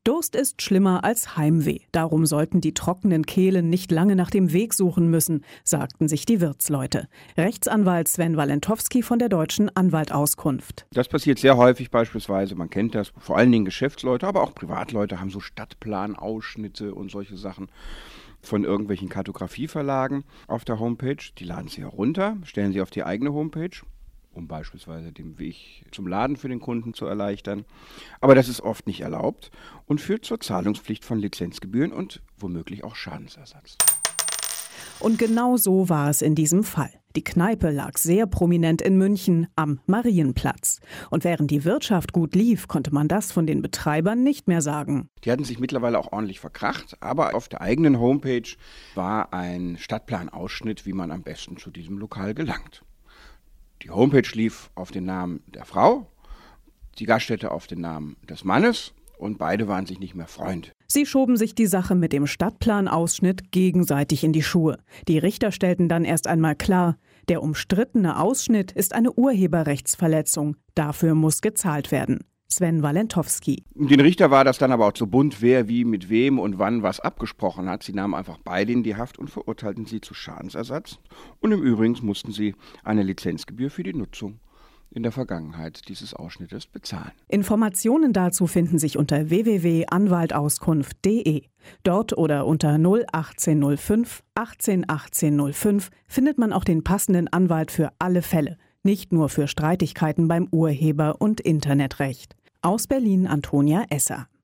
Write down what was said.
Durst ist schlimmer als Heimweh. Darum sollten die trockenen Kehlen nicht lange nach dem Weg suchen müssen, sagten sich die Wirtsleute. Rechtsanwalt Sven Walentowski von der Deutschen Anwaltauskunft. Das passiert sehr häufig beispielsweise, man kennt das, vor allen Dingen Geschäftsleute, aber auch Privatleute haben so Stadtplanausschnitte und solche Sachen von irgendwelchen Kartografieverlagen auf der Homepage. Die laden sie herunter, stellen sie auf die eigene Homepage, um beispielsweise den Weg zum Laden für den Kunden zu erleichtern. Aber das ist oft nicht erlaubt und führt zur Zahlungspflicht von Lizenzgebühren und womöglich auch Schadensersatz. Und genau so war es in diesem Fall. Die Kneipe lag sehr prominent in München am Marienplatz. Und während die Wirtschaft gut lief, konnte man das von den Betreibern nicht mehr sagen. Die hatten sich mittlerweile auch ordentlich verkracht, aber auf der eigenen Homepage war ein Stadtplanausschnitt, wie man am besten zu diesem Lokal gelangt. Die Homepage lief auf den Namen der Frau, die Gaststätte auf den Namen des Mannes und beide waren sich nicht mehr Freund. Sie schoben sich die Sache mit dem Stadtplanausschnitt gegenseitig in die Schuhe. Die Richter stellten dann erst einmal klar, der umstrittene Ausschnitt ist eine Urheberrechtsverletzung. Dafür muss gezahlt werden. Sven Walentowski. Den Richter war das dann aber auch zu bunt, wer wie mit wem und wann was abgesprochen hat. Sie nahmen einfach beide in die Haft und verurteilten sie zu Schadensersatz. Und im Übrigen mussten sie eine Lizenzgebühr für die Nutzung in der Vergangenheit dieses Ausschnittes bezahlen. Informationen dazu finden sich unter www.anwaltauskunft.de. Dort oder unter 01805 18 1805 findet man auch den passenden Anwalt für alle Fälle, nicht nur für Streitigkeiten beim Urheber- und Internetrecht. Aus Berlin Antonia Esser.